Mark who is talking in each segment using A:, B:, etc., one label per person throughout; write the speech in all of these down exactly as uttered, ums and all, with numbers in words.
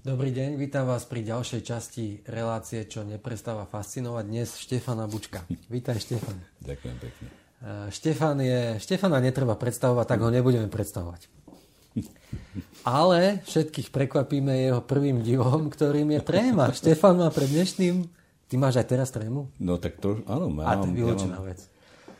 A: Dobrý deň, vítam vás pri ďalšej časti relácie, čo neprestáva fascinovať. Dnes Štefana Bučka. Vítaj, Štefan.
B: Ďakujem pekne.
A: Štefan je, Štefana netreba predstavovať, tak ho nebudeme predstavovať. Ale všetkých prekvapíme jeho prvým divom, ktorým je tréma. Štefan má pred dnešným... Ty máš aj teraz trému?
B: No tak to, áno. Mám,
A: a to je vylúčená
B: ja mám...
A: vec.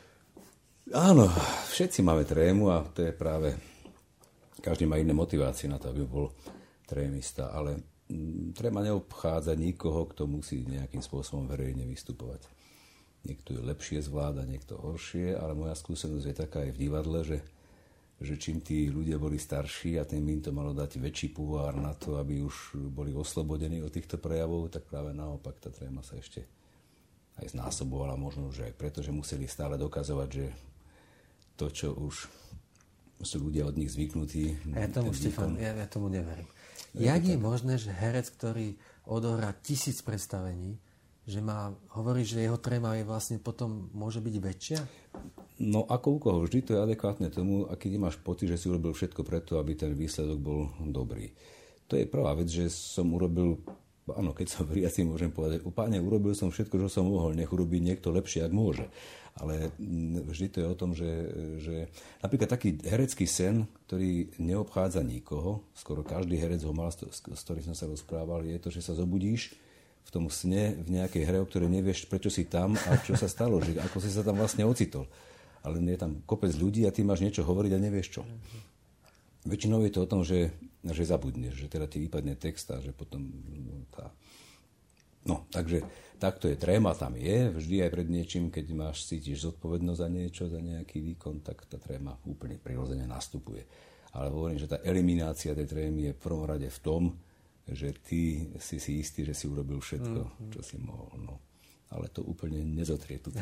B: Áno, všetci máme trému a to je práve... Každý má iné motivácie na to, aby bol trémista, ale tréma neobchádza nikoho, kto musí nejakým spôsobom verejne vystupovať. Niekto je lepšie zvláda, niekto horšie, ale moja skúsenosť je taká aj v divadle, že, že čím tí ľudia boli starší a tým im to malo dať väčší púvár na to, aby už boli oslobodení od týchto prejavov, tak práve naopak tá tréma sa ešte aj znásobovala, možno, že aj preto, že museli stále dokazovať, že to, čo už sú ľudia od nich zvyknutí.
A: A ja tomu, Štefan, ja, ja tomu neverím. Jak je možné, že herec, ktorý odohrá tisíc predstavení, že má hovoriť, že jeho tréma je vlastne potom môže byť väčšia?
B: No ako u koho? Vždy to je adekvátne tomu, aký nemáš pocit, že si urobil všetko preto, aby ten výsledok bol dobrý. To je prvá vec, že som urobil, áno, keď som veriaci, môžem povedať, úplne urobil som všetko, čo som mohol, nech urobí niekto lepšie, ak môže. Ale vždy to je o tom, že, že napríklad taký herecký sen, ktorý neobchádza nikoho, skoro každý herec ho mal, s ktorým som sa rozprával, je to, že sa zobudíš v tom sne v nejakej hre, o ktorej nevieš, prečo si tam a čo sa stalo, že ako si sa tam vlastne ocitol. Ale je tam kopec ľudí a ty máš niečo hovoriť a nevieš čo. Väčšinou je to o tom, že, že zabudneš, že teda ti vypadne text a že potom tá... No, takže takto je, tréma tam je, vždy aj pred niečím, keď máš, cítiš zodpovednosť za niečo, za nejaký výkon, tak tá tréma úplne prirodzene nastupuje. Ale hovorím, že tá eliminácia tej trémy je v prvom rade v tom, že ty si si istý, že si urobil všetko, mm-hmm. čo si mohol. No. Ale to úplne nezotrie tu.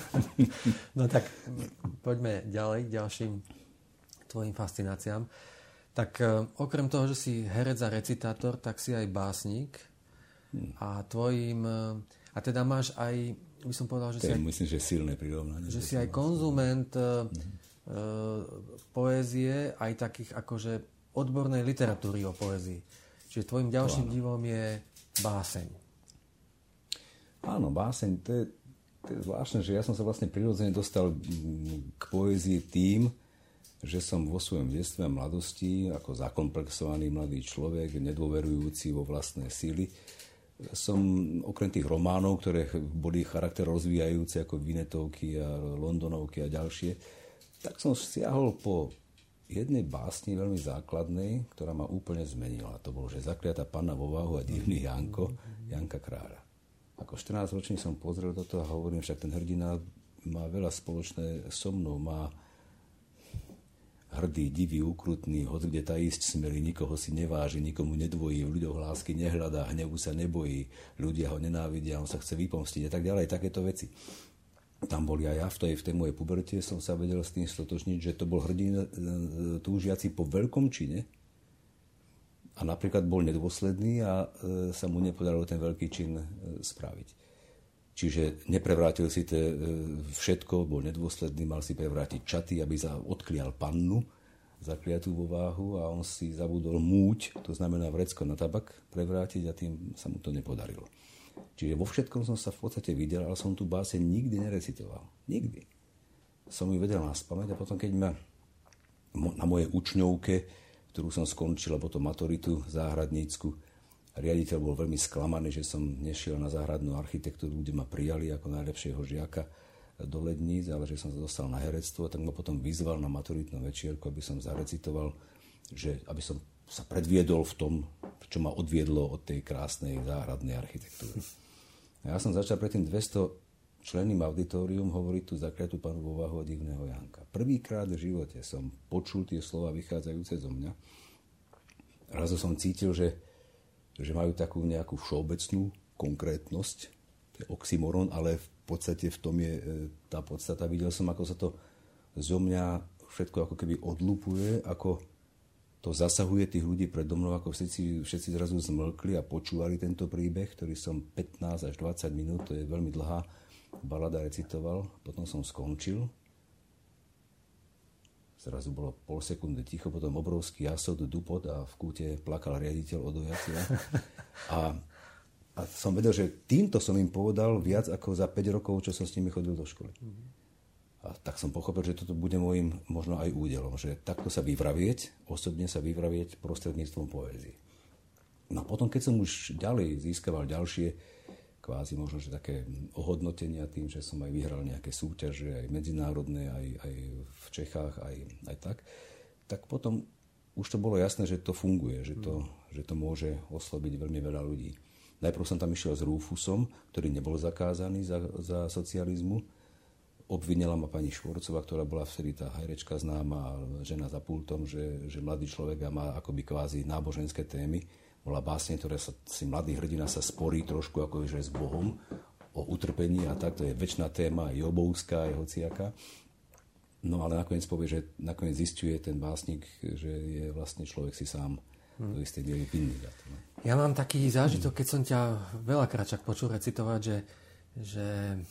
A: No tak poďme ďalej k ďalším tvojim fascináciám. Tak okrem toho, že si herec a recitátor, tak si aj básnik. A tvojim... A teda máš aj... By som povedal, že
B: to
A: si...
B: Je,
A: aj,
B: myslím, že silné prirovnanie.
A: Že si aj konzument mm-hmm. poézie, aj takých akože odbornej literatúry o poézii. Čiže tvojim ďalším divom je báseň.
B: Áno, báseň, to je, to je zvláštne, že ja som sa vlastne prirodzene dostal k poézii tým, že som vo svojom detstve a mladosti, ako zakomplexovaný mladý človek, nedôverujúci vo vlastné síly, som okrem tých románov, ktoré boli charakter rozvíjajúce ako Vinetovky a Londonovky a ďalšie, tak som siahol po jednej básni veľmi základnej, ktorá ma úplne zmenila. To bolo, že Zakliatá panna vo váhu a divný Janko, Janka Kráľa. Ako štrnásťročný som pozrel toto a hovorím, však ten hrdina má veľa spoločné so mnou, má hrdý, divý, ukrutný, hoď kde tá ísť smelý, nikoho si neváži, nikomu nedvojí, v ľuďoch lásky nehľadá, hnevu sa nebojí, ľudia ho nenávidia, on sa chce vypomstiť a tak ďalej, takéto veci. Tam boli aj ja, v tej, v tej mojej puberte som sa vedel s tým stotočniť, že to bol hrdina túžiaci po veľkom čine a napríklad bol nedôsledný a e, sa mu nepodarilo ten veľký čin e, spraviť. Čiže neprevrátil si te, e, všetko, bol nedôsledný, mal si prevrátiť čaty, aby sa odklial pannu zakliatú vo váhu a on si zabudol múť, to znamená vrecko na tabak, prevrátiť a tým sa mu to nepodarilo. Čiže vo všetkom som sa v podstate videl, ale som tú báseň nikdy nerecitoval. Nikdy. Som ju vedel naspamäť a potom, keď ma na mojej učňovke, ktorú som skončil, a potom maturitu záhradnícku, riaditeľ bol veľmi sklamaný, že som nešiel na záhradnú architektúru, kde ma prijali ako najlepšieho žiaka do Ledníc, ale že som sa dostal na herectvo, tak ma potom vyzval na maturitnú večierku, aby som zarecitoval, že aby som sa predviedol v tom, čo ma odviedlo od tej krásnej záhradnej architektúry. Ja som začal predtým dvesto členným auditorium hovoriť tú Zakliatú pannu vo váhu a divného Janka. Prvýkrát v živote som počul tie slova vychádzajúce zo mňa. Raz som cítil, že, že majú takú nejakú všeobecnú konkrétnosť, to je oxymoron, ale v podstate v tom je tá podstata. Videl som, ako sa to zo mňa všetko ako keby odlupuje, ako to zasahuje tých ľudí predo mnou, ako všetci, všetci zrazu zmlkli a počúvali tento príbeh, ktorý som pätnásť až dvadsať minút, to je veľmi dlhá balada, recitoval. Potom som skončil. zrazu bolo pol sekundy ticho, potom obrovský jasot, dupot a v kúte plakal riaditeľ od ojacia. A, a som vedel, že týmto som im povedal viac ako za päť rokov, čo som s nimi chodil do školy. A tak som pochopil, že toto bude môjim možno aj údelom, že takto sa vyvravieť, osobne sa vyvravieť prostredníctvom poézie. No a potom, keď som už ďalej získaval ďalšie kvázi možno, že také ohodnotenia tým, že som aj vyhral nejaké súťaže, aj medzinárodné, aj, aj v Čechách, aj, aj tak, tak potom už to bolo jasné, že to funguje, že to, mm. že to môže osloviť veľmi veľa ľudí. Najprv som tam išiel s Rúfusom, ktorý nebol zakázaný za, za socializmu. Obvinila ma pani Švorcová, ktorá bola vtedy tá herečka známa, žena za pultom, že, že mladý človek má akoby kvázi náboženské témy. Bola básne, ktoré sa, si mladý hrdina sa sporí trošku ako že s Bohom o utrpení a tak, to je večná téma, aj jobovská, aj hociaká. No ale nakoniec povie, že nakoniec zisťuje ten básnik, že je vlastne človek si sám hmm. do istej miery vinný.
A: Ja mám taký zážitok, keď som ťa veľakrát čak počul recitovať, že, že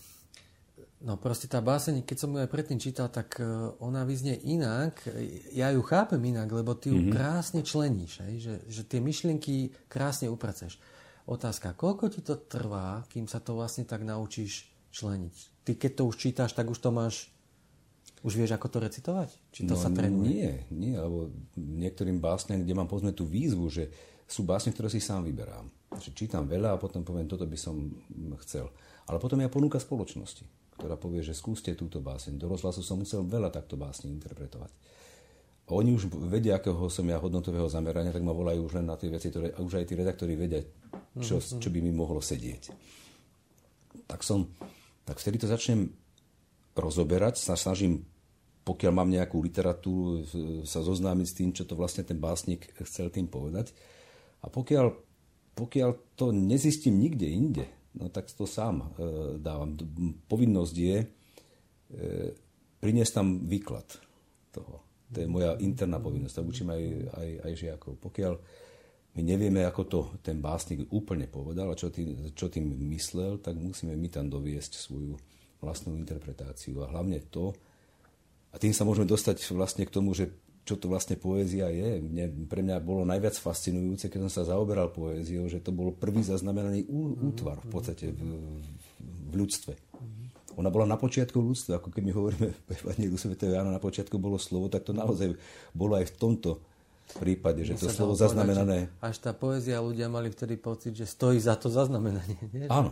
A: no proste tá báseň, keď som ju aj predtým čítal, tak ona vyznie inak. Ja ju chápem inak, lebo ty ju mm-hmm. krásne členíš, že, že tie myšlienky krásne upraceš. Otázka, koľko ti to trvá, kým sa to vlastne tak naučíš členiť? Ty keď to už čítaš, tak už to máš, už vieš, ako to recitovať? Či to
B: no,
A: sa trénuje?
B: Nie, nie, lebo niektorým básňam, kde mám povedzme tú výzvu, že sú básne, ktoré si sám vyberám. Že čítam veľa a potom poviem, toto by som chcel. Ale potom ja ponúka spoločnosti, ktorá povie, že skúste túto báseň. Do rozhlasu som musel veľa takto básni interpretovať. A oni už vedia, akého som ja hodnotového zamerania, tak ma volajú už len na tie veci, ktoré už aj tí redaktori vedia, čo, čo by mi mohlo sedieť. Tak som, tak vtedy to začnem rozoberať, sa snažím, pokiaľ mám nejakú literatúru, sa zoznámiť s tým, čo to vlastne ten básnik chcel tým povedať. A pokiaľ, pokiaľ to nezistím nikde inde, no tak to sám e, dávam. Povinnosť je e, priniesť tam výklad toho. To je moja interná povinnosť. To učím aj, aj, aj žiakov. Pokiaľ my nevieme, ako to ten básnik úplne povedal a čo tým, čo tým myslel, tak musíme my tam doviesť svoju vlastnú interpretáciu. A hlavne to, a tým sa môžeme dostať vlastne k tomu, že čo to vlastne poézia je. Mne, pre mňa bolo najviac fascinujúce, keď som sa zaoberal poéziou, že to bol prvý zaznamenaný ú, útvar v podstate v, v ľudstve. Ona bola na počiatku ľudstva, ako keď my hovoríme v Evanjeliu svätého Jána, na počiatku bolo slovo, tak to naozaj bolo aj v tomto prípade, že to slovo zaznamenané.
A: Povedať, až tá poézia, ľudia mali vtedy pocit, že stojí za to zaznamenanie. Nie?
B: Áno.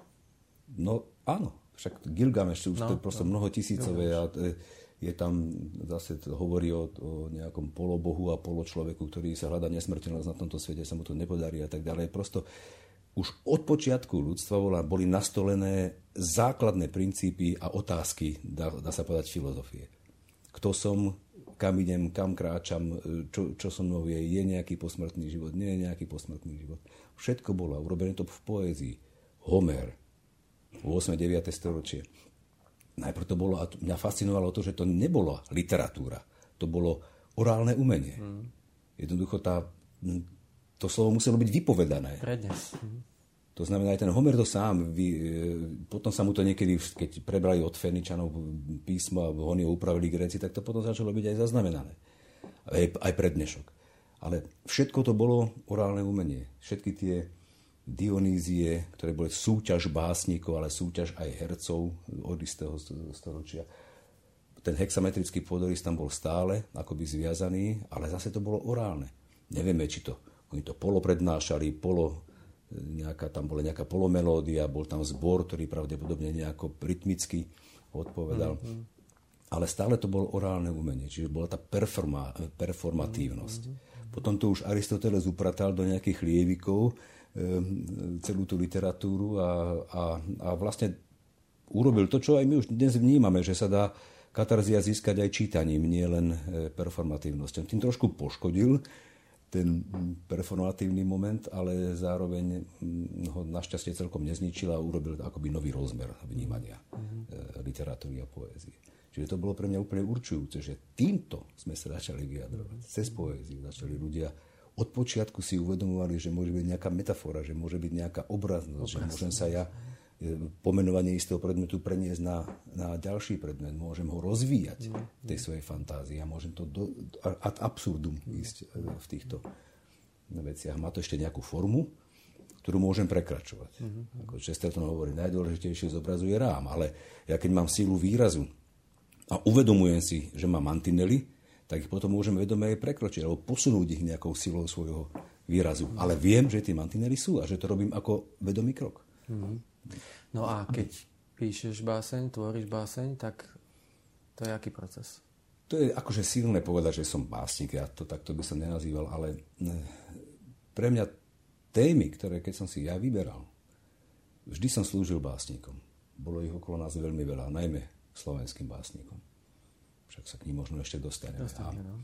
B: No áno. Však Gilgameš, už no, to je prosto no. mnoho tisícové a je tam, zase hovorí o, o nejakom polobohu a poločloveku, ktorý sa hľadá nesmrteľnosť na tomto svete, sa mu to nepodarí a tak ďalej. Prosto už od počiatku ľudstva boli nastolené základné princípy a otázky, dá, dá sa povedať, filozofie. Kto som, kam idem, kam kráčam, čo, čo so mnou je, je nejaký posmrtný život, nie je nejaký posmrtný život. Všetko bolo urobené to v poézii. Homer, ôsme deviate storočie. Najprv to bolo, a mňa fascinovalo to, že to nebola literatúra. To bolo orálne umenie. Mm. Jednoducho tá, to slovo muselo byť vypovedané.
A: Prednes. Mm.
B: To znamená, aj ten Homer to sám, vy, potom sa mu to niekedy, keď prebrali od Feničanov písmo a oni ho upravili Gréci, tak to potom začalo byť aj zaznamenané. Aj, aj prednešok. Ale všetko to bolo orálne umenie. Všetky tie Dionýzie, ktoré boli súťaž básnikov, ale súťaž aj hercov od istého storočia. Ten hexametrický pôdorys tam bol stále akoby zviazaný, ale zase to bolo orálne. Nevieme, či to oni to polo prednášali, polo, nejaká, tam bola nejaká polomelódia, bol tam zbor, ktorý pravdepodobne nejako rytmicky odpovedal. Mm-hmm. Ale stále to bolo orálne umenie, čiže bola tá performa, performatívnosť. Mm-hmm. Potom to už Aristoteles upratal do nejakých lievikov, celú tú literatúru a, a, a vlastne urobil to, čo aj my už dnes vnímame, že sa dá katarzia získať aj čítaním, nie len performatívnosťou. Tým trošku poškodil ten performatívny moment, ale zároveň ho našťastie celkom nezničil a urobil akoby nový rozmer vnímania mm-hmm. literatúry a poézie. Čiže to bolo pre mňa úplne určujúce, že týmto sme sa začali vyjadrovať. Cez poéziu začali ľudia od počiatku si uvedomovali, že môže byť nejaká metafora, že môže byť nejaká obraznosť, Obraz. že môžem sa ja, pomenovanie istého predmetu preniesť na, na ďalší predmet. Môžem ho rozvíjať v tej svojej fantázii a môžem to do, ad absurdum ísť v týchto veciach. Má to ešte nejakú formu, ktorú môžem prekračovať. Mm-hmm. Ako Chesterton hovorí, najdôležitejšie z obrazu je rám, ale ja keď mám sílu výrazu a uvedomujem si, že mám mantinely, tak ich potom môžem vedome aj prekročiť alebo posunúť ich nejakou silou svojho výrazu. Mm-hmm. Ale viem, že tie mantinely sú a že to robím ako vedomý krok.
A: Mm-hmm. No a keď píšeš báseň, tvoríš báseň, tak to je aký proces?
B: To je akože silné povedať, že som básnik, ja to takto by som nenazýval, ale pre mňa témy, ktoré keď som si ja vyberal, vždy som slúžil básnikom. Bolo ich okolo nás veľmi veľa, najmä slovenským básnikom. Však sa k ním možno ešte dostaneme. Dostane, no.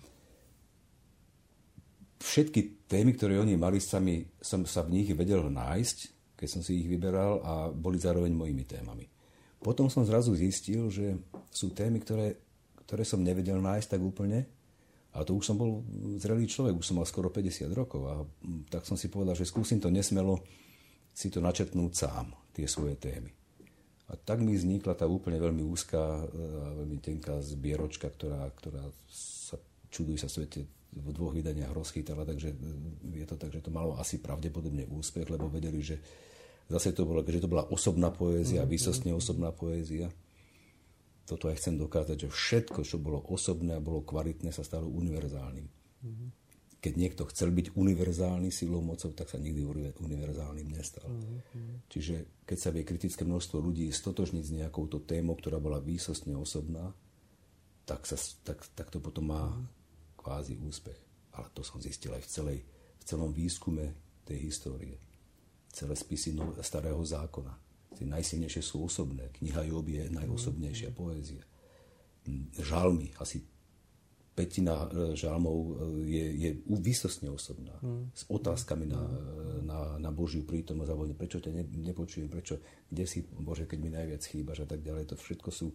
B: Všetky témy, ktoré oni mali, sami, som sa v nich vedel nájsť, keď som si ich vyberal a boli zároveň mojimi témami. Potom som zrazu zistil, že sú témy, ktoré, ktoré som nevedel nájsť tak úplne. A to už som bol zrelý človek, už som mal skoro päťdesiat rokov a tak som si povedal, že skúsim to nesmelo si to načrtnúť sám, tie svoje témy. A tak mi vznikla tá úplne veľmi úzká, veľmi tenká zbieročka, ktorá, ktorá sa, čuduj sa svete, v dvoch vydaniach rozchýtala, takže je to tak, že to malo asi pravdepodobne úspech, lebo vedeli, že zase to bolo, že to bola osobná poézia, mm-hmm. výsostne osobná poézia. Toto aj chcem dokázať, že všetko, čo bolo osobné a bolo kvalitné, sa stalo univerzálnym. Mm-hmm. Keď niekto chcel byť univerzálny silou mocou, tak sa nikdy univerzálnym nestal. Mm-hmm. Čiže keď sa vie kritické množstvo ľudí stotožniť s nejakou to témou, ktorá bola výsostne osobná, tak, sa, tak, tak to potom má mm-hmm. kvázi úspech. Ale to som zistil aj v, celej, v celom výskume tej histórie. Celé spisy no, starého zákona. Tie najsilnejšie sú osobné. Kniha Job je najosobnejšia poézia. Žalmy, asi pätina žalmov je, je výsostne osobná. S otázkami na, na, na Božiu prítomnosť. Alebo prečo ťa ne, nepočujem, prečo, kde si, Bože, keď mi najviac chýbaš a tak ďalej. To všetko sú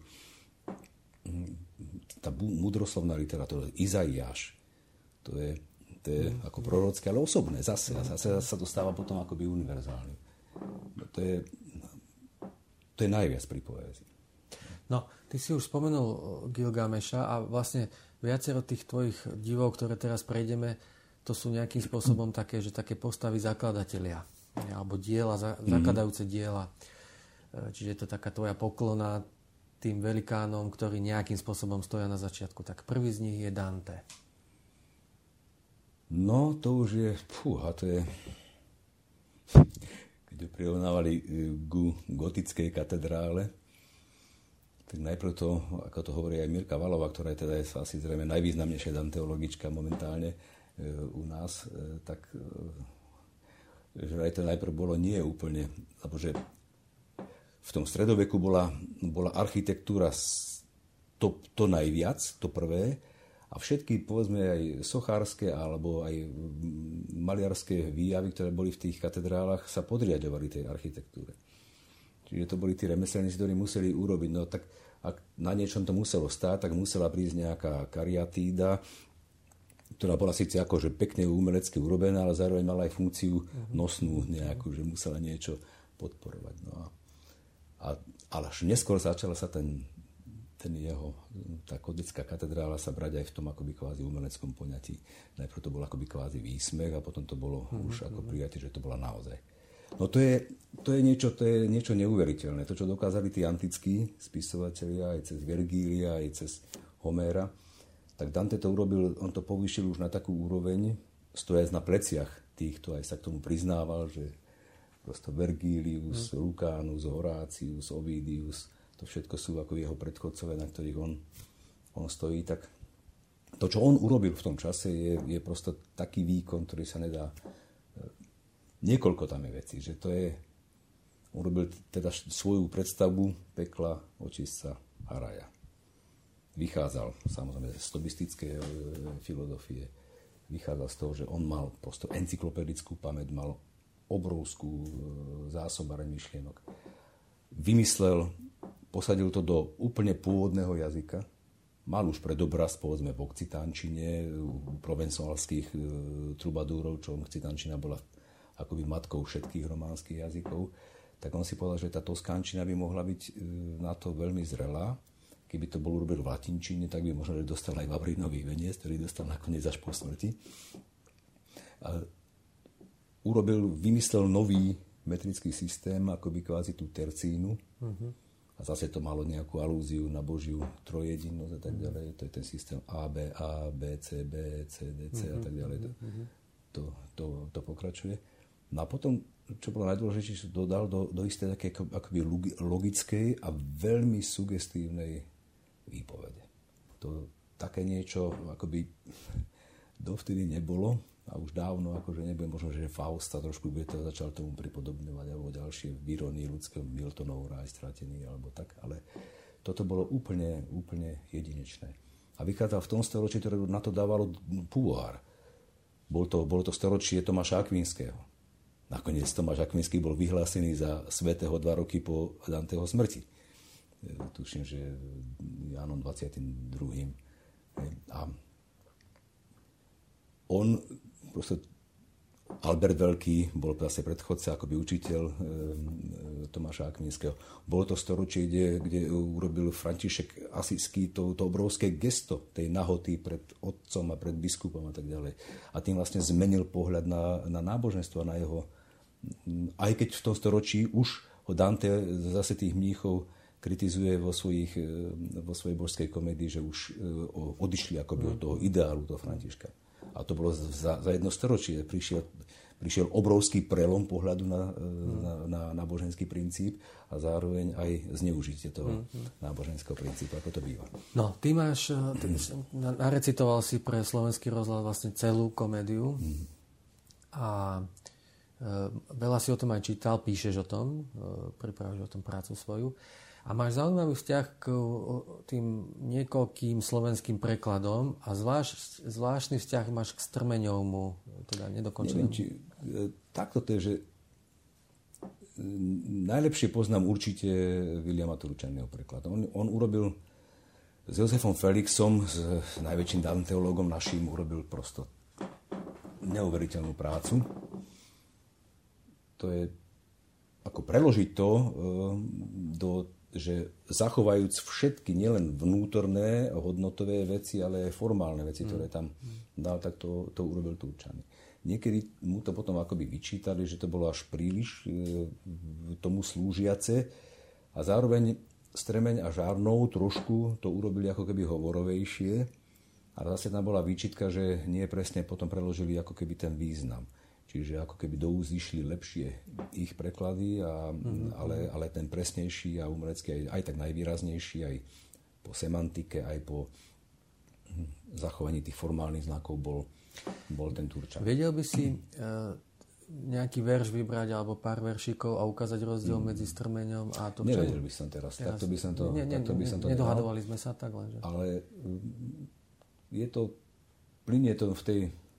B: tá múdroslovná literatúra. Izaiáš. To je, to je ako prorocké, ale osobné. Zase, zase sa to stáva potom akoby univerzálne. To je To je najviac pri poézii.
A: No, ty si už spomenul Gilgameša a vlastne viacero tých tvojich divov, ktoré teraz prejdeme, to sú nejakým spôsobom také, že také postavy zakladatelia, alebo diela, zakladajúce diela. Čiže je to taká tvoja poklona tým velikánom, ktorí nejakým spôsobom stoja na začiatku. Tak prvý z nich je Dante.
B: No, to už je... Fúha, to je... Keď ho prirovnávali ku gotickej katedrále, tak najprv to, ako to hovorí aj Mirka Valová, ktorá je teda asi zrejme najvýznamnejšia danteologička momentálne u nás, tak že aj to najprv bolo nie úplne, lebo že v tom stredoveku bola, bola architektúra to, to najviac, to prvé, a všetky, povedzme, aj sochárske alebo aj maliarské výjavy, ktoré boli v tých katedrálach, sa podriadovali tej architektúre. Čiže to boli tí remeselníci, ktorí museli urobiť. No tak ak na niečom to muselo stáť, tak musela prísť nejaká kariatída, ktorá bola síce akože pekne umelecky urobená, ale zároveň mala aj funkciu nosnú nejakú, že musela niečo podporovať. No a, a, ale až neskôr začala sa ten ten jeho, tá kodická katedrála sa brať aj v tom akoby kvázi umeleckom poňatí. Najprv to bolo akoby kvázi výsmech a potom to bolo mm-hmm. už ako prijatie, že to bola naozaj. No to je, to je, niečo, to je niečo neuveriteľné. To, čo dokázali tí antickí spisovatelia aj cez Vergília, aj cez Homéra, tak Dante to urobil, on to povýšil už na takú úroveň, stojac na pleciach týchto, aj sa k tomu priznával, že prosto Vergilius, mm. Lucánus, Horácius, Ovidius, to všetko sú ako jeho predchodcové, na ktorých on, on stojí. Tak to, čo on urobil v tom čase, je, je prosto taký výkon, ktorý sa nedá... Niekoľko tam je veci, že to je... On urobil teda svoju predstavu pekla, očistca a raja. Vychádzal samozrejme z stobistickej filozofie. Vychádzal z toho, že on mal prosto encyklopedickú pamäť, mal obrovskú zásobareň myšlienok. Vymyslel, posadil to do úplne pôvodného jazyka. Mal už predobraz, povedzme, v okcitánčine, u provencálskych e, trubadúrov, čo okcitánčina bola akoby matkou všetkých románskych jazykov. tak on si povedal, že tá toskánčina by mohla byť na to veľmi zrelá. Keby to bol urobil v latinčine, tak by možno, že dostal aj Vavrinový veniec, ktorý dostal nakoniec až po smrti. A urobil, vymyslel nový metrický systém, akoby kvázi tú tercínu. Uh-huh. A zase to malo nejakú alúziu na Božiu trojjedinnosť a tak ďalej. To je ten systém A, B, A, B, C, B, C, D, C uh-huh. a tak ďalej. Uh-huh. To, to, to pokračuje. No a potom, čo bolo najdôležitejšie, dodal do, do isté také akoby logickej a veľmi sugestívnej výpovede. To také niečo akoby dovtedy nebolo a už dávno akože nebude možno, že Fausta trošku by to začal tomu pripodobňovať alebo ďalšie v irónii ľudského Miltonov Ráj stratený alebo tak, ale toto bolo úplne, úplne jedinečné. A vychádzal v tom storočí, ktoré na to dávalo púvár. Bol to, bolo to storočie Tomáša Akvinského. Nakoniec Tomáš Akvinský bol vyhlásený za svätého dva roky po Danteho smrti. Tuším, že Jánom dvadsiatym druhým. A on, proste Albert Veľký, bol zase predchodca, akoby učiteľ e, Tomáša Akvinského. Bolo to storočie, kde, kde urobil František Asijský to, to obrovské gesto tej nahoty pred otcom a pred biskupom a tak ďalej. A tým vlastne zmenil pohľad na, na náboženstvo, na jeho... Aj keď v tom storočí už ho Dante zase tých mníchov kritizuje vo, svojich, vo svojej božskej komédii, že už odišli akoby od toho ideálu toho Františka. A to bolo za, za jedno storočie. Prišiel, prišiel obrovský prelom pohľadu na, mm. na, na náboženský princíp a zároveň aj zneužitie toho mm. náboženského princípu, ako to býva.
A: No, ty máš, ty narecitoval si pre Slovenský rozhlas vlastne celú komédiu mm. a e, veľa si o tom aj čítal, píšeš o tom, e, pripravíš o tom prácu svoju. A máš zaujímavý vzťah k tým niekoľkým slovenským prekladom a zvlášť, zvláštny vzťah máš k Strmeňovmu, teda nedokončenému.
B: Neviem, či takto to je, že najlepšie poznám určite Viliama Turčanyho preklad. On, on urobil s Jozefom Felixom, s najväčším danteológom naším, urobil prosto neuveriteľnú prácu. To je ako preložiť to do že zachovajúc všetky nielen vnútorné hodnotové veci, ale aj formálne veci, mm. ktoré tam dal, tak to, to urobil Turčany. Niekedy mu to potom akoby vyčítali, že to bolo až príliš e, tomu slúžiace a zároveň Stremeň a Žarnov trošku to urobili ako keby hovorovejšie a zase tam bola výčitka, že nie presne potom preložili ako keby ten význam. Čiže ako keby do úst išli lepšie ich preklady, a, mm-hmm. ale, ale ten presnejší a umelecký aj, aj tak najvýraznejší, aj po semantike, aj po zachovaní tých formálnych znakov bol, bol ten Turčan.
A: Vedel by si uh, nejaký verš vybrať alebo pár veršikov a ukázať rozdiel mm. medzi Strmeňom a Turčanom?
B: Nevedel by som teraz. teraz takto by som to,
A: ne, ne,
B: takto by som to
A: nedohadovali sme sa tak lenže.
B: Ale je to, plynie to v tej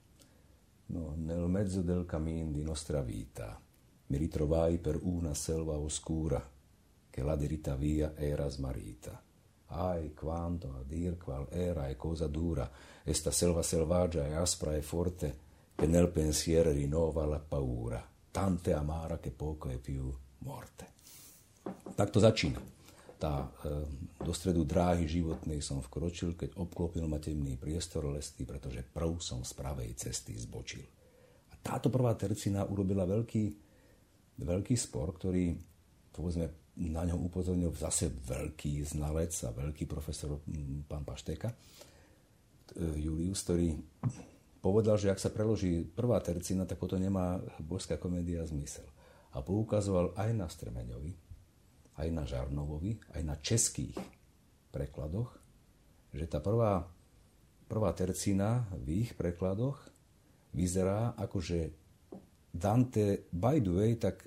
B: no, nel mezzo del cammin di nostra vita mi ritrovai per una selva oscura che la diritta via era smarrita. Ai quanto a dir qual era e cosa dura esta selva selvaggia e aspra e forte che nel pensiero rinnova la paura tante amara che poco è più morte. Tak to začína. Tá, e, do stredu dráhy životnej som vkročil, keď obklopil ma temný priestor lesný, pretože prv som z pravej cesty zbočil. A táto prvá tercina urobila veľký, veľký spor, ktorý, povedzme, na ňom upozornil zase veľký znalec a veľký profesor pán Pašteka, Julius, ktorý povedal, že ak sa preloží prvá tercina, tak potom nemá božská komédia zmysel. A poukazoval aj na Stremeňovi, aj na Žarnovovi, aj na českých prekladoch, že tá prvá, prvá tercína v ich prekladoch vyzerá ako, že Dante, by the way, tak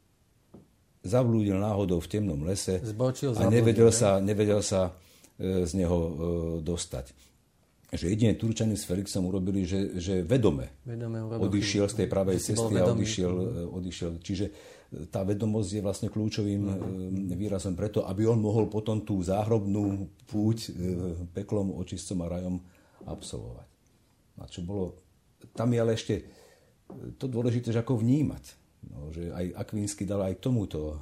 B: zablúdil náhodou v temnom lese
A: Zbočil,
B: a nevedel sa, nevedel sa e, z neho e, dostať. Že jedine Turčani s Felixom urobili, že, že vedome, vedome odišiel z tej pravej cesty a odišiel, odišiel. Čiže tá vedomosť je vlastne kľúčovým mm. výrazom preto, aby on mohol potom tú záhrobnú púť peklom, očistcom a rajom absolvovať. A čo bolo, tam je ale ešte to dôležité, že ako vnímať No, že aj Akvinsky dal aj tomuto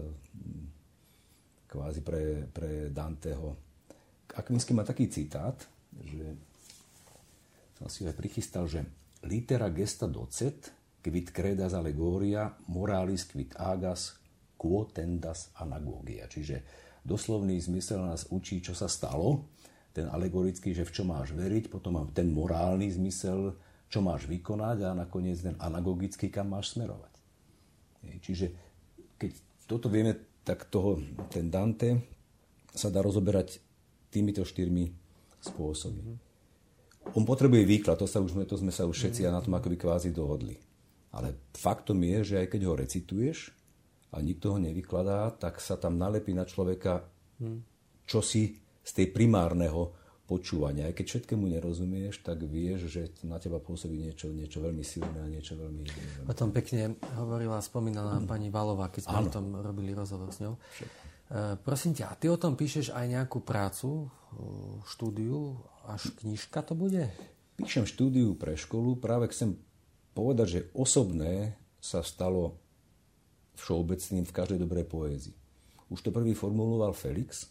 B: kvázi pre, pre Danteho. Akvinsky má taký citát, že som si aj prichystal, že litera gesta docet, quid credas allegoria, moralis quid agas, quo tendas anagogia. Čiže doslovný zmysel nás učí, čo sa stalo, ten alegorický, že v čo máš veriť, potom mám ten morálny zmysel, čo máš vykonať a nakoniec ten anagogický, kam máš smerovať. Čiže keď toto vieme, tak toho, ten Dante sa dá rozoberať týmito štyrmi spôsobmi. On potrebuje výklad, to, sa už, to sme sa už všetci na tom akoby kvázi dohodli. Ale faktom je, že aj keď ho recituješ a nikto ho nevykladá, tak sa tam nalepí na človeka čosi z tej primárneho počúvania. Aj keď všetkému nerozumieš, tak vieš, že na teba pôsobí niečo, niečo veľmi silné a niečo veľmi...
A: O tom pekne hovorila, spomínaná mm. pani Valová, keď sme ano. o tom robili rozhovor s ňou. Uh, prosím ťa, a ty o tom píšeš aj nejakú prácu, štúdiu, až knižka to bude?
B: Píšem štúdiu pre školu, práve chcem povedať, že osobné sa stalo všeobecným v každej dobrej poézii. Už to prvý formuloval Felix.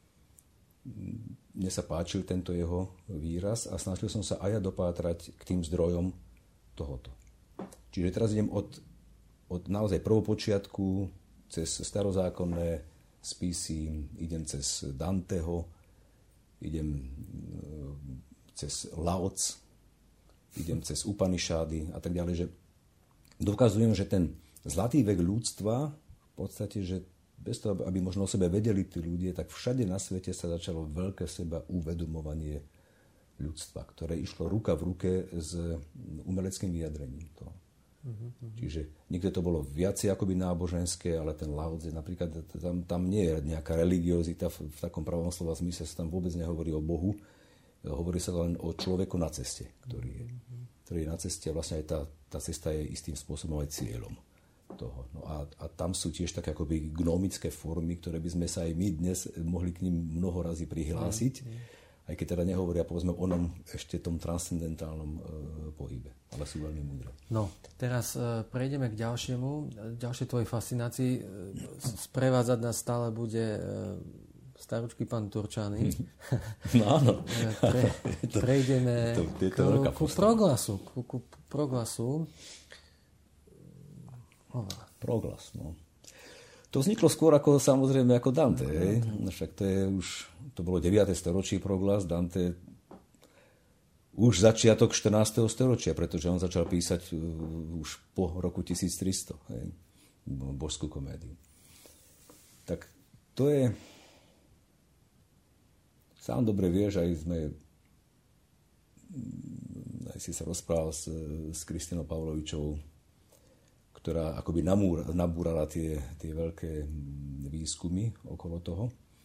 B: Mne sa páčil tento jeho výraz a snažil som sa aj ja dopátrať k tým zdrojom tohoto. Čiže teraz idem od, od naozaj prvopočiatku cez starozákonné spisy, idem cez Danteho, idem cez Laoc, idem cez Upanišády a tak ďalej, že dokazujem, že ten zlatý vek ľudstva v podstate, že bez toho, aby možno o sebe vedeli tí ľudia, tak všade na svete sa začalo veľké seba uvedomovanie ľudstva, ktoré išlo ruka v ruke s umeleckým vyjadrením toho. Uh-huh. Čiže niekde to bolo viacej akoby náboženské, ale ten Lao Tse napríklad, tam, tam nie je nejaká religiozita v, v takom pravom slova zmysle, sa tam vôbec nehovorí o Bohu, hovorí sa len o človeku na ceste, ktorý je, ktorý je na ceste a vlastne aj tá, tá cesta je istým spôsobom aj cieľom toho. No a, a tam sú tiež také akoby gnómické formy, ktoré by sme sa aj my dnes mohli k nim mnoho razy prihlásiť, mm, mm. aj keď teda nehovoria povedzme o onom ešte tom transcendentálnom e, pohybe, ale sú veľmi múdre.
A: No, teraz e, prejdeme k ďalšiemu, ďalšej tvojej fascinácii. E, sprevádzať nás stále bude e, staručký pán Turčany.
B: No áno.
A: Pre, prejdeme to, to, to ku, ku proglasu. Ku, ku proglasu.
B: Proglas, no. To vzniklo skôr ako samozrejme ako Dante. No, však to je už, to bolo deviate storočie proglas. Dante už začiatok štrnásteho storočia, pretože on začal písať už po roku tisíctristo. Hej, božskú komédiu. Tak to je... Sám dobre vieš, aj sme... Aj si sa rozprával s, s Kristinou Pavlovičovou, ktorá akoby namúra, nabúrala tie, tie veľké výskumy okolo toho.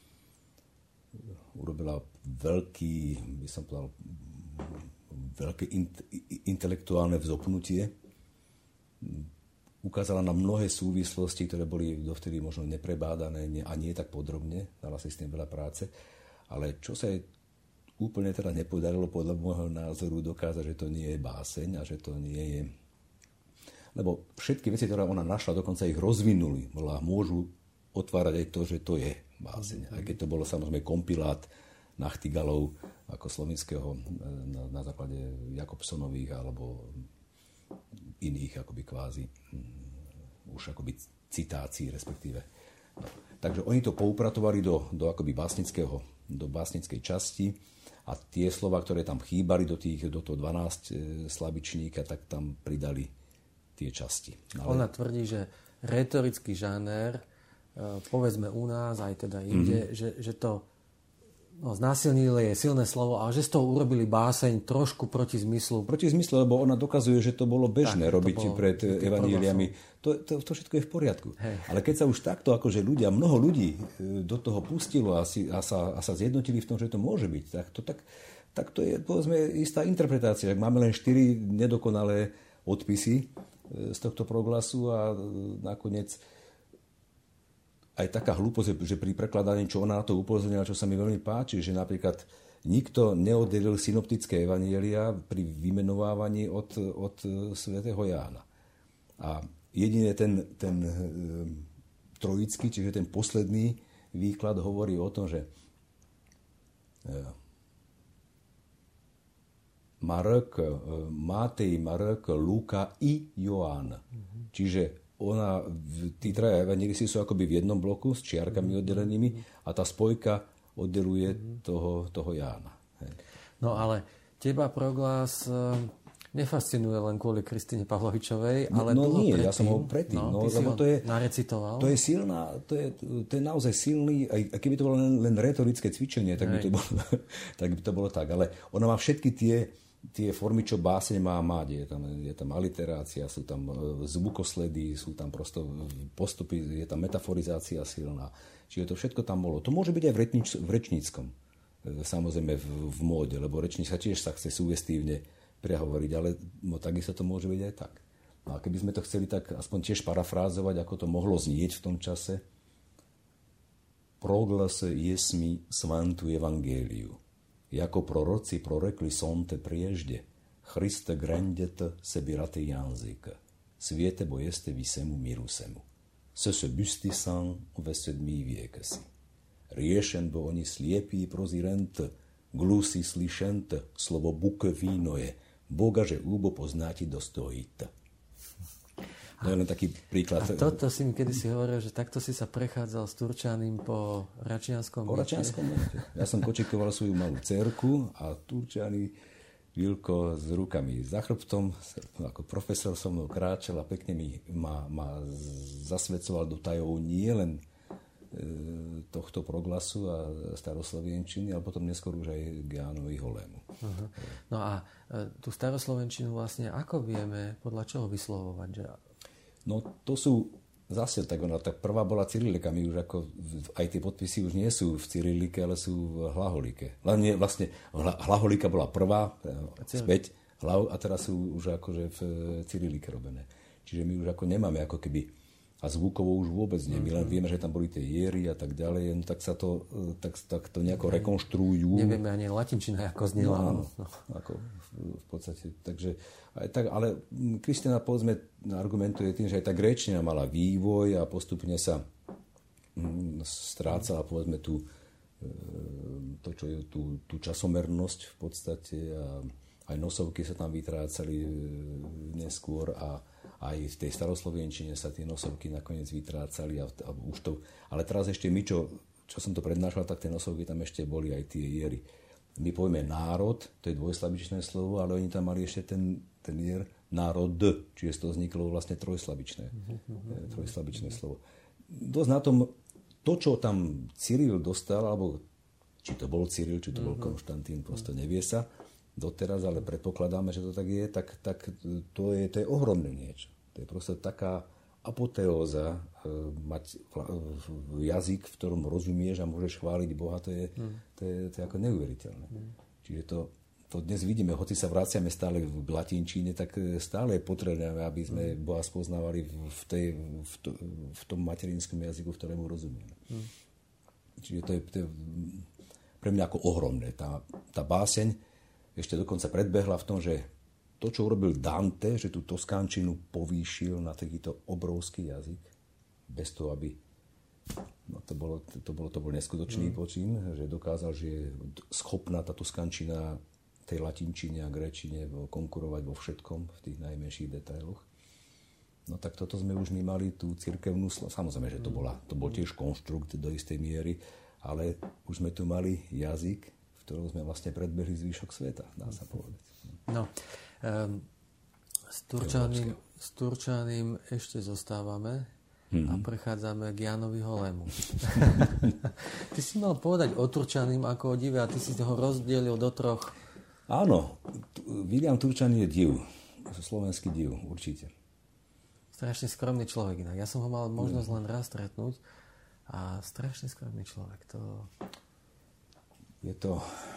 B: Urobila veľký, by som povedal, veľké int, intelektuálne vzopnutie. Ukázala nám mnohé súvislosti, ktoré boli dovtedy možno neprebádané a nie tak podrobne. Dala si s tým veľa práce. Ale čo sa jej úplne teda nepodarilo podľa môjho názoru dokázať, že to nie je báseň a že to nie je... Lebo všetky veci, ktoré ona našla, dokonca ich rozvinuli. Môžu otvárať aj to, že to je báseň. Aj keď to bolo samozrejme kompilát Nachtigalov ako slovenského na, na základe Jakobsonových alebo iných akoby kvázi už akoby citácií respektíve. No. Takže oni to poupratovali do, do akoby básnického, do básnickej časti a tie slova, ktoré tam chýbali do, tých, do toho dvanásť e, slabičníka, tak tam pridali tie časti.
A: Ale... Ona tvrdí, že retorický žáner, povedzme u nás, aj teda inde, mm-hmm. že, že to no, znásilnili je silné slovo, ale že z toho urobili báseň trošku proti zmyslu.
B: Proti zmyslu, lebo ona dokazuje, že to bolo bežné tak, robiť bolo, pred evanjeliami. To, to, to všetko je v poriadku. Hej. Ale keď sa už takto, akože ľudia, mnoho ľudí do toho pustilo a, si, a, sa, a sa zjednotili v tom, že to môže byť, tak to, tak, tak to je, povedzme, istá interpretácia. Ak máme len štyri nedokonalé odpisy z tohto proglasu a nakoniec aj taká hlúposť, že pri prekladaní, čo ona na to upozornila, čo sa mi veľmi páči, že napríklad nikto neoddelil synoptické evanjelia pri vymenovávaní od, od svätého Jána. A jedine ten, ten e, trojický, čiže ten posledný výklad hovorí o tom, že e, Marek, e, Matej, Marek, Luka i Joán. Mm-hmm. Čiže ona, tí traja evanjelisti sú akoby v jednom bloku s čiarkami oddelenými a tá spojka oddeluje mm-hmm. toho, toho Jána. Hej.
A: No ale teba Proglas nefascinuje len kvôli Kristine Pavlovičovej, ale
B: no, no nie,
A: predtým,
B: ja som ho predtým.
A: No,
B: no, lebo to je,
A: narecitoval.
B: To je silná, to je, to je naozaj silný, aj keby to bolo len, len retorické cvičenie, tak by, to bolo, tak by to bolo tak. Ale ona má všetky tie, tie formy, čo báseň má mať. Je tam, je tam aliterácia, sú tam zvukosledy, sú tam prosto postupy, je tam metaforizácia silná. Čiže to všetko tam bolo. To môže byť aj v, rečnič, v rečníckom. Samozrejme v, v móde, lebo rečník sa tiež sa chce sugestívne prehovoriť, ale no, takisto to môže byť aj tak. No a keby sme to chceli tak aspoň tiež parafrázovať, ako to mohlo znieť v tom čase, proglase jesmi svantu evangeliu. Jako proroci prorekli sonte priežde, Christe grandet sebirate jazyk, sviete bo jeste visemu mirusemu. Se se bystisan ve sedmý viekesi. Riešen bo oni sliepí prozirent, glusi slyšent, slovo buke víno je, Boga, že úbo poznáti dostojíte. To je len taký príklad.
A: A toto si mi kedysi hovoril, že takto si sa prechádzal s Turčaným po Račianskom
B: Po Račianskom mýte. Ja som kočikoval svoju malú dcerku a Turčany Vilko s rukami za chrbtom, ako profesor so mnou kráčal a pekne mi ma, ma zasvedcoval do tajov nie len tohto Proglasu a staroslovenčiny, ale potom neskôr už aj k Jánovi Holému. Uh-huh.
A: No a tú staroslovenčinu vlastne ako vieme, podľa čoho vyslovovať? Že...
B: No to sú zase tak, ona, tak prvá bola cyrilika, my už ako, aj tie podpisy už nie sú v cyrilike, ale sú v hlaholike. Vlastne hlaholika bola prvá, späť, a teraz sú už akože v cyrilike robené. Čiže my už ako nemáme ako keby a zvukovo už vôbec nie. My len vieme, že tam boli tie jery a tak ďalej, no tak sa to, tak, tak to nejako rekonštruujú.
A: Nevieme ani latinčina, ako znela.
B: No, no, ako v, v podstate. Takže, aj tak, ale Kristina, povedzme, argumentuje tým, že aj tá gréčtina mala vývoj a postupne sa hm, strácala, povedzme, tú, to, čo je tú, tú časomernosť v podstate a aj nosovky sa tam vytrácali neskôr a aj v tej staroslovenčine sa tie nosovky nakoniec vytrácali. A, a už to, ale teraz ešte my, čo, čo som to prednášal, tak tie nosovky tam ešte boli aj tie jery. My povieme národ, to je dvojslabičné slovo, ale oni tam mali ešte ten, ten jer národ, čiže z toho vzniklo vlastne trojslabičné, mm-hmm. trojslabičné slovo. Dosť na tom, to, čo tam Cyril dostal, alebo či to bol Cyril, či to bol mm-hmm. Konštantín, prosto nevie sa doteraz, ale predpokladáme, že to tak je, tak, tak to, je, to je ohromné niečo. To je proste taká apoteóza e, mať v jazyk, v ktorom rozumieš a môžeš chváliť Boha, to je, mm. to je, to je ako neuveriteľné. Mm. Čiže to, to dnes vidíme, hoci sa vraciame stále v latinčine, tak stále je potrebné, aby sme mm. Boha spoznávali v, tej, v, to, v tom materinskom jazyku, v ktorému rozumieme. Mm. Čiže to je, to je pre mňa ako ohromné. Tá, tá báseň ešte dokonca predbehla v tom, že to, čo urobil Dante, že tú toskánčinu povýšil na takýto obrovský jazyk, bez toho, aby... No to bolo, to bolo, to bol neskutočný mm. počin, že dokázal, že je schopná tá toskánčina tej latinčine a gréčine konkurovať vo všetkom, v tých najmenších detailoch. No tak toto sme už my mali tú cirkevnú... Samozrejme, že to, bola, to bol tiež konštrukt do istej miery, ale už sme tu mali jazyk, v ktorom sme vlastne predbehli zvýšok sveta, dá sa povedať.
A: No, um, s, Turčaným, s Turčaným ešte zostávame mm-hmm. a prechádzame k Jánovi Holému. Ty si mal povedať o Turčaným ako o dive a ty si ho rozdielil do troch.
B: Áno, Viliam Turčan je div, slovenský div, určite.
A: Strašne skromný človek inak. Ja som ho mal možnosť mm. len raz stretnúť a strašne skromný človek. To...
B: Je to...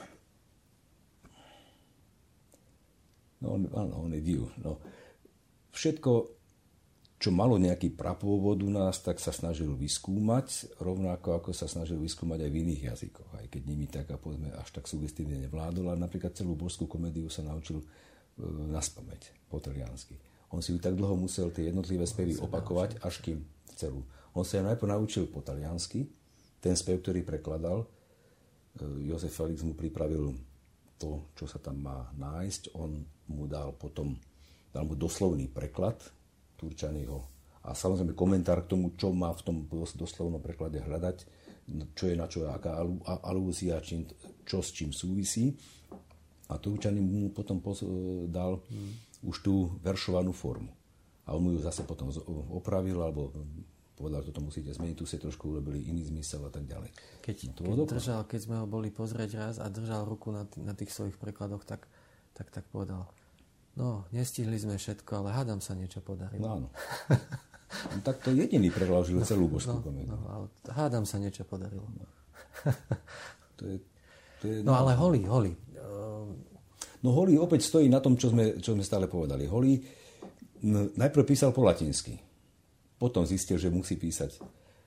B: No, on, áno, on je div. No. Všetko, čo malo nejaký prapôvod u nás, tak sa snažil vyskúmať, rovnako ako sa snažil vyskúmať aj v iných jazykoch, aj keď nimi tak, a povedzme, až tak sugestívne nevládol, ale napríklad celú božskú komédiu sa naučil e, naspamäť po taliansky. On si ju tak dlho musel tie jednotlivé spevy opakovať, až kým celú. On sa ju najprv naučil po taliansky, ten spev, ktorý prekladal. Jozef Felix mu pripravil to, čo sa tam má nájsť. On mu dal potom, dal mu doslovný preklad Turčanyho a samozrejme komentár k tomu, čo má v tom doslovnom preklade hľadať, čo je na čo, aká alúzia, čo s čím súvisí. A Turčany mu potom dal hmm. už tú veršovanú formu. A on mu ju zase potom opravil, alebo povedal, že toto musíte zmeniť, tu si trošku urobili iný zmysel a tak ďalej.
A: Keď, no, keď, držal, keď sme ho boli pozrieť raz a držal ruku na, t- na tých svojich prekladoch, tak, tak, tak povedal, no, nestihli sme všetko, ale hádam sa niečo podarilo.
B: No áno. On takto jediný preložil no, celú božskú
A: no,
B: komédiu.
A: No, ale hádam sa niečo podarilo.
B: No, to je, to je,
A: no ale Holý, Holý.
B: No Holý opäť stojí na tom, čo sme, čo sme stále povedali. Holý no, najprv písal po latinsky. Potom zistil, že musí písať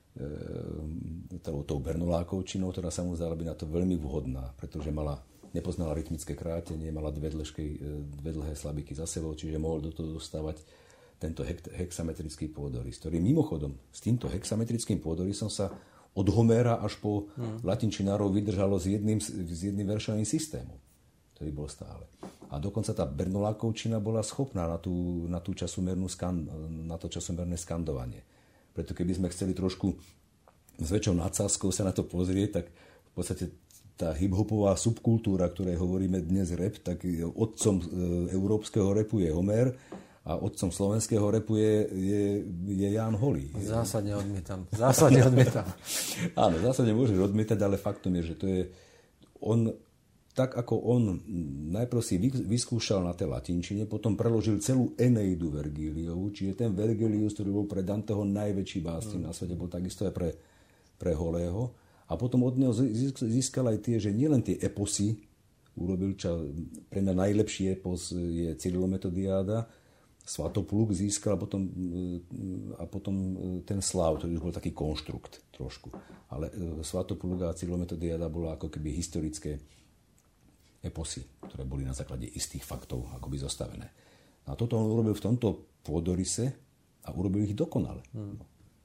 B: e, tou Bernolákovčinou, ktorá sa mu zdala byť na to veľmi vhodná, pretože mala, nepoznala rytmické krátenie, mala dve, dlžké, dve dlhé slabiky za sebou, čiže mohol do toho dostávať tento hek, hexametrický pôdorys, ktorý mimochodom s týmto hexametrickým pôdorysom sa od Homéra až po hmm. latinčinárov vydržalo s jedným, s jedným veršovým systémom, ktorý bol stále. A dokonca tá Bernolákovčina bola schopná na tú, na tú časomernú skan, na to časomerné skandovanie. Preto keby sme chceli trošku s väčšou nadsázkou sa na to pozrieť, tak v podstate tá hip-hopová subkultúra, ktorej hovoríme dnes rap, tak otcom európskeho rapu je Homer a otcom slovenského rapu je, je, je Ján Holý.
A: Zásadne odmietam. Zásadne odmietam.
B: Áno, zásadne môžeš odmietať, ale faktom je, že to je on... Tak ako on najprv si vyskúšal na tej latinčine, potom preložil celú Eneidu Vergíliovu, čiže ten Vergilius, ktorý bol pre Danteho najväčší básnik mm. na svete, bol takisto aj pre, pre Holého. A potom od neho získal aj tie, že nielen tie eposy, urobil, čo pre mňa najlepší epos je Cyrilometodiáda, Svatopluk získal a potom, a potom ten Slav, ktorý už bol taký konštrukt trošku. Ale Svatopluk a Cyrilometodiáda bolo ako keby historické eposy, ktoré boli na základe istých faktov akoby zostavené. A toto on urobil v tomto pôdoryse a urobil ich dokonale. Hmm.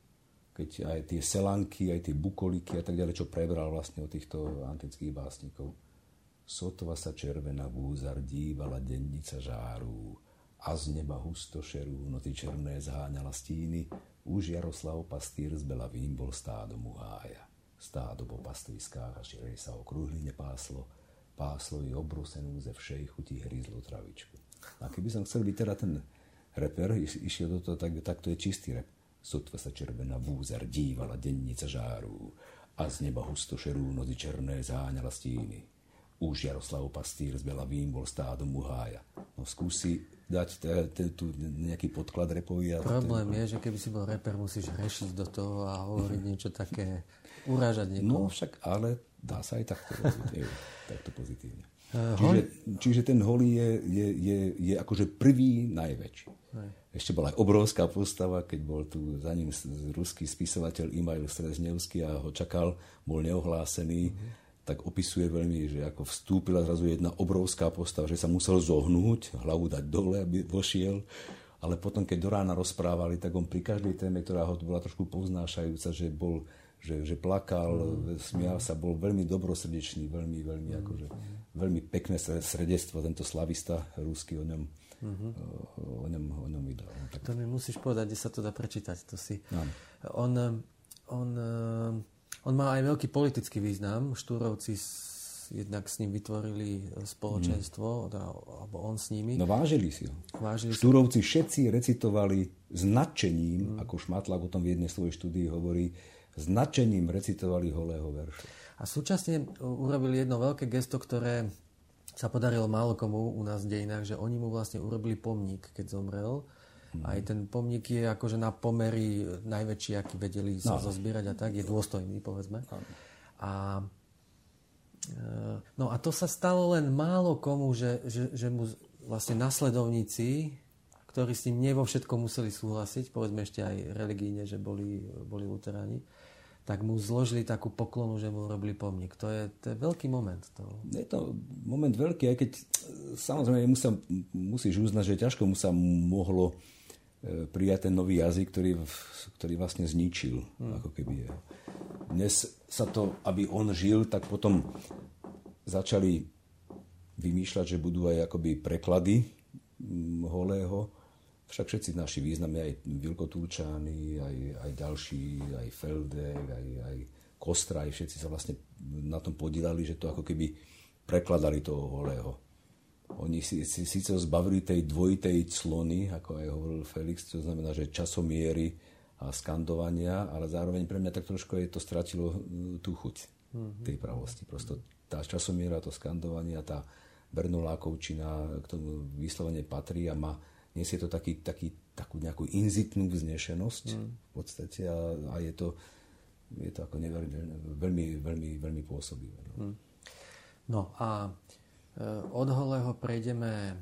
B: Keď aj tie selanky, aj tie bukoliky a tak ďalej, čo prebral vlastne od týchto antických básnikov. Sotva sa červená vúzar dívala dennica žáru a z neba husto šerú noty černé zháňala stíny. Už Jaroslav pastýr z Belavín bol stádom u hája. Stádo po pastviskách a širej sa okrúhli nepáslo. Páslovi obrusenú ze všej chutí hryzlo travičku. A keby som chcel byť teda ten reper, išiel do toho, tak, tak to je čistý rap. Sotva sa červená vúzar dívala dennica žáru a z neba husto šerú noci černé zháňala stíny. Už Jaroslav pastýr z Belavín bol stádom u hája. No skúsi dať t- t- tu nejaký podklad repový.
A: Problém ten... je, že keby si bol reper, musíš rešiť do toho a hovoriť niečo také, urážať niekoho.
B: No však, ale dá sa aj takto robiť, takto pozitívne. Uh, čiže, čiže ten Holý je, je, je, je akože prvý najväčší. Hej. Ešte bola aj obrovská postava, keď bol tu za ním ruský spisovateľ Imail Sreznevský a ho čakal, bol neohlásený, uh-huh. tak opisuje veľmi, že ako vstúpila zrazu jedna obrovská postava, že sa musel zohnúť, hlavu dať dole, aby vošiel. Ale potom, keď do rána rozprávali, tak on pri každej téme, ktorá ho bola trošku povznášajúca, že bol Že, že plakal, mm. smial sa, bol veľmi dobrosrdečný, veľmi, veľmi, mm. akože, veľmi pekné sredectvo, tento slavista ruský o ňom, mm-hmm. o, o ňom, o ňom vydal. Tak...
A: To mi musíš povedať, kde sa to dá prečítať. To si... On, on, on má aj veľký politický význam. Štúrovci jednak s ním vytvorili spoločenstvo, mm. alebo on s nimi.
B: No vážili si ho.
A: Vážili
B: Štúrovci všetci recitovali s nadšením, mm. ako Šmatlák o tom v jednej svojej štúdii hovorí, s nadšením recitovali Holého verše.
A: A súčasne urobili jedno veľké gesto, ktoré sa podarilo málo komu u nás v dejinách, že oni mu vlastne urobili pomník, keď zomrel. Hmm. Aj ten pomník je akože na pomery najväčší, aký vedeli sa no. zozbierať a tak, je dôstojný, povedzme. No. A, no a to sa stalo len málo komu, že, že, že mu vlastne nasledovníci, ktorí s ním nie vo všetkom museli súhlasiť, povedzme ešte aj religíne, že boli, boli luteráni, tak mu zložili takú poklonu, že mu robili pomník. To je, to je veľký moment. To...
B: Je to moment veľký, aj keď samozrejme musí, musíš uznať, že ťažko mu sa mohlo prijať ten nový jazyk, ktorý, ktorý vlastne zničil. Hmm. Ako keby je. Dnes sa to, aby on žil, tak potom začali vymýšľať, že budú aj akoby preklady Holého. Však všetci naši významy, aj Vilko Turčány, aj, aj ďalší, aj Feldek, aj, aj Kostraj, všetci sa vlastne na tom podielali, že to ako keby prekladali toho Holého. Oni si, si síce zbavili tej dvojitej clony, ako aj hovoril Felix, to znamená, že časomiery a skandovania, ale zároveň pre mňa tak trošku je to stratilo tú chuť mm-hmm. tej pravosti. Prosto tá časomiera, to skandovanie a tá Bernolákovčina k tomu vyslovene patrí a má nesie to taký, taký, takú nejakú inzitnú vznešenosť mm. v podstate a, a je to, je to ako neveriteľné, veľmi, veľmi, veľmi pôsobivé. No, mm.
A: no a e, od Holého prejdeme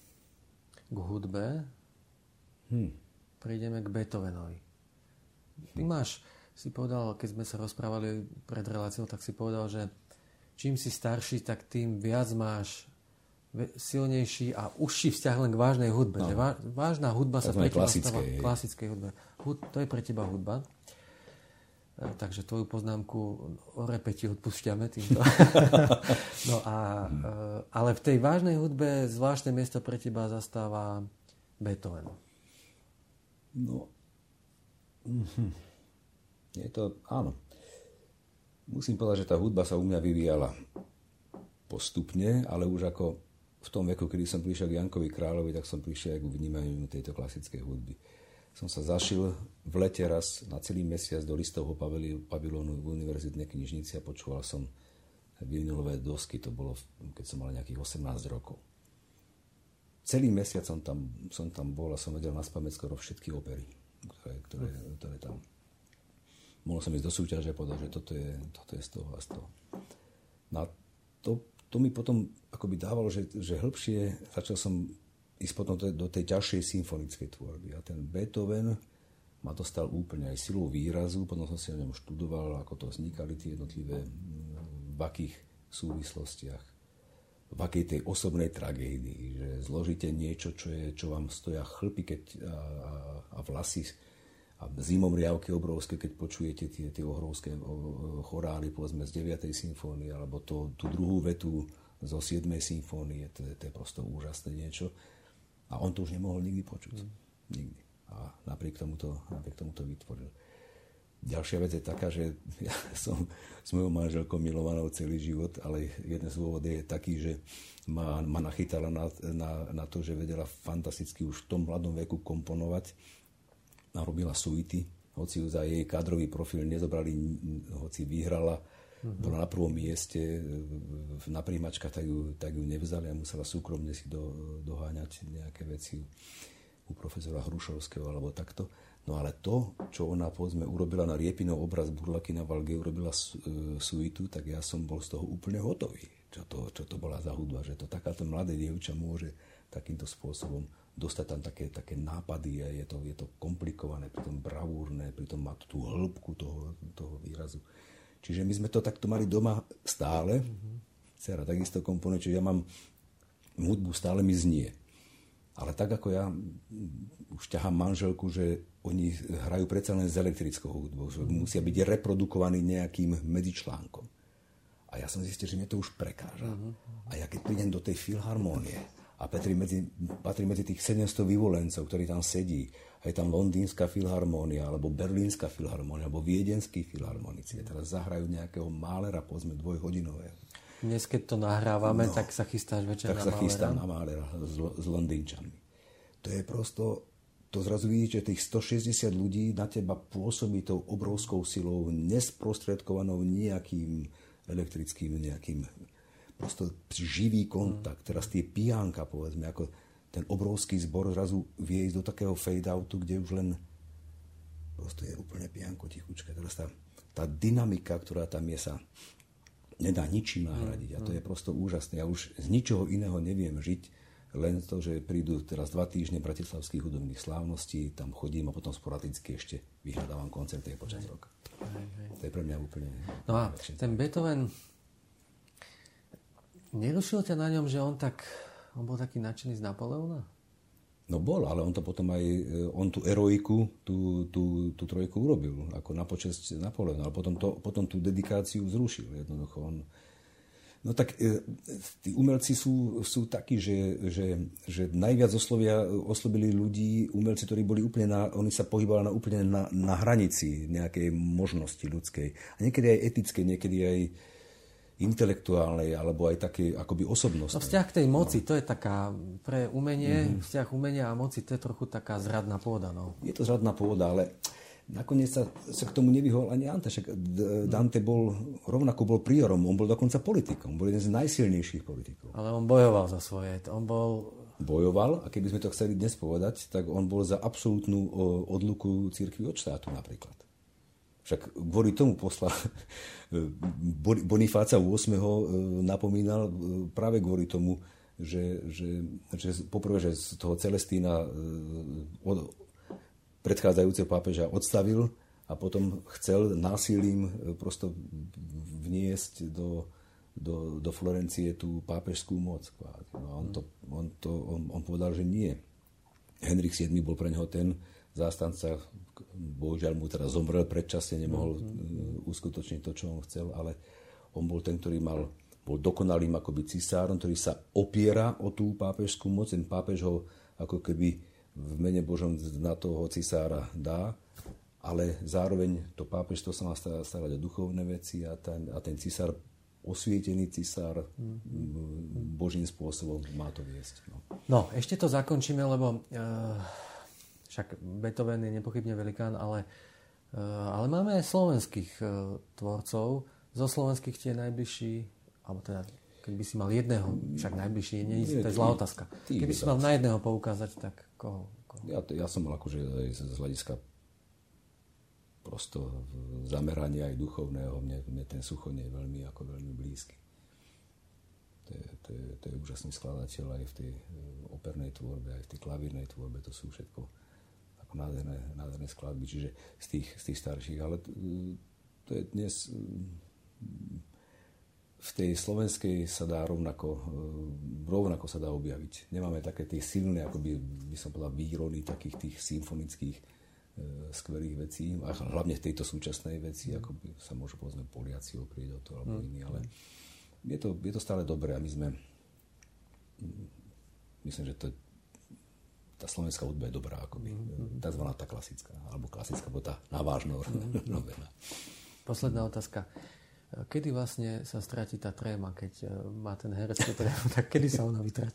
A: k hudbe, hmm. prejdeme k Beethovenovi. Ty máš, si povedal, keď sme sa rozprávali pred reláciou, tak si povedal, že čím si starší, tak tým viac máš silnejší a užší vzťah len k vážnej hudbe. No. Že vá, vážna hudba sa pre teba stáva klasickej hudbe. Hud, to je pre teba hudba. E, takže tvoju poznámku o repeti odpúšťame týmto. no a, e, ale v tej vážnej hudbe zvláštne miesto pre teba zastáva Beethoven.
B: No. Mhm. Je to, áno. Musím povedať, že tá hudba sa u mňa vyvíjala postupne, ale už ako v tom veku, kedy som prišiel k Jankovi Kráľovi, tak som prišiel aj k vnímaniu tejto klasickej hudby. Som sa zašil v lete raz na celý mesiac do listovho pavilónu v univerzitnej knižnici a počúval som vinilové dosky. To bolo, keď som mal nejakých osemnásť rokov. Celý mesiac som tam, som tam bol a som vedel naspamäť skoro všetky opery, ktoré, ktoré, ktoré tam... Mohol som ísť do súťaže a povedať, že toto je, toto je z toho a z toho. Na to To mi potom akoby dávalo, že, že hĺbšie začal som ísť potom do, do tej ťažšej symfonickej tvorby. A ten Beethoven ma dostal úplne aj silou výrazu, potom som si o ňom študoval, ako to vznikali tie jednotlivé, v akých súvislostiach, v akej tej osobnej tragédii, že zložíte niečo, čo, je, čo vám stoja chlpy keď, a, a, a vlasy a zimomriavky obrovské, keď počujete tie, tie obrovské chorály, povedzme z deviatej symfónie, alebo to, tú druhú vetu zo siedmej symfónie, to, to je prosto úžasné niečo. A on to už nemohol nikdy počuť. Mm. Nikdy. A napriek tomu to, napriek tomu to vytvoril. Ďalšia vec je taká, že ja som s mojou manželkou milovanou celý život, ale jeden z dôvodov je taký, že ma, ma nachytala na, na, na to, že vedela fantasticky už v tom mladom veku komponovať. Narobila suity, hoci ju za jej kádrový profil nezobrali, hoci vyhrala, mm-hmm. bola na prvom mieste, na príjmačkách tak ju, tak ju nevzali a musela súkromne si do, doháňať nejaké veci u profesora Hrušovského alebo takto. No ale to, čo ona povedzme urobila na Riepinov obraz Burlaky na Valge, urobila suitu, tak ja som bol z toho úplne hotový. Čo to, čo to bola za hudba, že to takáto mladé dievča môže takýmto spôsobom dostať tam také, také nápady a je to, je to komplikované, pritom bravúrne, pritom má tú hĺbku toho, toho výrazu. Čiže my sme to takto mali doma stále. Mm-hmm. Dcera takisto komponuje, čiže ja mám hudbu, stále mi znie. Ale tak ako ja už ťahám manželku, že oni hrajú predsa len s elektrickou hudbou, že mm-hmm. musia byť reprodukovaní nejakým medzičlánkom. A ja som zistil, že mne to už prekáža. Mm-hmm. A ja keď prídem do tej filharmónie, a patrí medzi, patrí medzi tých sedemsto vyvolencov, ktorí tam sedí. A je tam Londýnska filharmónia, alebo Berlínska filharmónia, alebo Viedenský filharmonici. A teraz zahrajú nejakého Mahlera, povedzme dvojhodinového.
A: Dnes, keď to nahrávame, no, tak sa chystáš večer
B: tak
A: na Mahlera. Tak
B: sa chystám na Mahlera s, s Londýnčanmi. To je prosto, to zrazu vidíte, že tých stošesťdesiat ľudí na teba pôsobí tou obrovskou silou, nesprostredkovanou nejakým elektrickým nejakým prosto živý kontakt. Teraz tie pijánka, povedzme, ako ten obrovský zbor zrazu vie ísť do takého fade-outu, kde už len prosto je úplne pijánko tichučké. Teraz tá, tá dynamika, ktorá tam je, sa nedá ničím nahradiť. A to je prosto úžasné. Ja už z ničoho iného neviem žiť, Len to, že prídu teraz dva týždne bratislavských hudobných slávností, tam chodím a potom sporadicky ešte vyhľadávam koncerty počas roka. Hej, hej. To je pre mňa úplne...
A: No a ten Beethoven, nerušil ťa na ňom, že on tak, on bol taký nadšený z Napoleona?
B: No bol, ale on to potom aj, on tú eroiku, tú, tú, tú trojku urobil, ako na počesť Napoleona, ale potom, to, potom tú dedikáciu zrušil. Jednoducho on... No tak e, tí umelci sú, sú takí, že, že, že najviac oslovia, oslovili ľudí, umelci, ktorí boli úplne na, oni sa pohybovali na, úplne na, na hranici nejakej možnosti ľudskej. A niekedy aj etickej, niekedy aj intelektuálnej, alebo aj také akoby osobnostnej.
A: No vzťah k tej moci, no. To je taká pre umenie, mm-hmm. vzťah umenia a moci, to je trochu taká zradná pôda. No.
B: Je to zradná pôda, ale nakoniec sa, sa k tomu nevyhol ani Dante. Však Dante bol, rovnako bol priorom, on bol dokonca politikom, bol jeden z najsilnejších politikov.
A: Ale on bojoval za svoje, on bol...
B: Bojoval, a keby sme to chceli dnes povedať, tak on bol za absolútnu odluku cirkvi od štátu napríklad. Však kvôli tomu poslal Bonifáca ôsmeho napomínal práve kvôli tomu, že, že, že poprvé, že z toho Celestína od predchádzajúceho pápeža odstavil a potom chcel násilím prosto vniesť do, do, do Florencie tú pápežskú moc. No a on, to, on, to, on, on povedal, že nie. Henrik siedmy bol pre neho ten zástanca, bohužiaľ mu teraz zomrel predčasne, nemohol mm-hmm. uskutočniť to, čo on chcel, ale on bol ten, ktorý mal, bol dokonalým akoby cisárom, ktorý sa opiera o tú pápežskú moc. Ten pápež ho ako keby v mene Božom na toho cisára dá, ale zároveň to pápežstvo sa má starať o duchovné veci a ten, a ten cisár, osvietený cisár, mm-hmm. Božím spôsobom má to viesť. No,
A: no ešte to zakončíme, lebo uh, však Beethoven je nepochybne velikán, ale, uh, ale máme aj slovenských uh, tvorcov. Zo slovenských tie najbližší, alebo teda keď by si mal jedného, však najbližší, nie, to je zlá otázka. Keby si mal na jedného poukázať, tak koho? koho?
B: Ja, ja som mal akože aj z hľadiska prosto zamerania aj duchovného, mne, mne ten Suchoň je veľmi, ako veľmi blízky. To je, to, je, to je úžasný skladateľ aj v tej opernej tvorbe, aj v tej klavírnej tvorbe, to sú všetko ako nádherné, nádherné skladby, čiže z tých, z tých starších, ale to je dnes... V tej slovenskej sa dá rovnako, rovnako sa dá objaviť. Nemáme také tie silné, ako by, by som povedal, výrony takých tých symfonických e, skvelých vecí, a hlavne v tejto súčasnej veci, ako by sa môžu povedzme Poliaci oprieť o to, alebo mm. iní, ale je to, je to stále dobré a my sme, myslím, že to, tá slovenská hudba je dobrá, akoby, mm. takzvaná tá klasická, alebo klasická, bo tá navážno mm. robená.
A: Posledná otázka. Kedy vlastne sa stratí tá tréma, keď má ten herecký trému, tak kedy sa ona vytratí?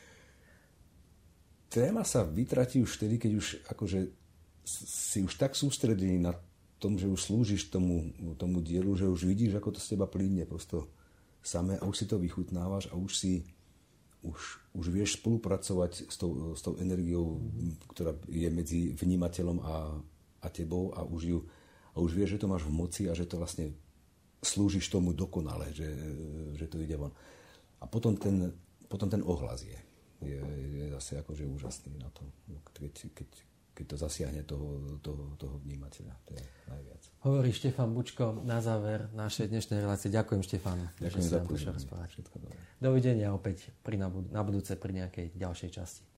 B: Tréma sa vytratí už vtedy, keď už akože si už tak sústredený na tom, že už slúžiš tomu, tomu dielu, že už vidíš, ako to z teba plynne prosto samé a už si to vychutnávaš a už si už, už vieš spolupracovať s tou, s tou energiou, mm-hmm. ktorá je medzi vnímateľom a, a tebou a už, ju, a už vieš, že to máš v moci a že to vlastne slúžiš tomu dokonale, že, že to ide von. A potom ten, potom ten ohlas je, je, je zase akože úžasný na to, keď, keď, keď to zasiahne toho, toho, toho vnímateľa. To je najviac.
A: Hovorí Štefan Bučko na záver našej dnešnej relácie. Ďakujem, Štefán.
B: Ďakujem za pozornosť.
A: Dovidenia opäť pri, na budúce pri nejakej ďalšej časti.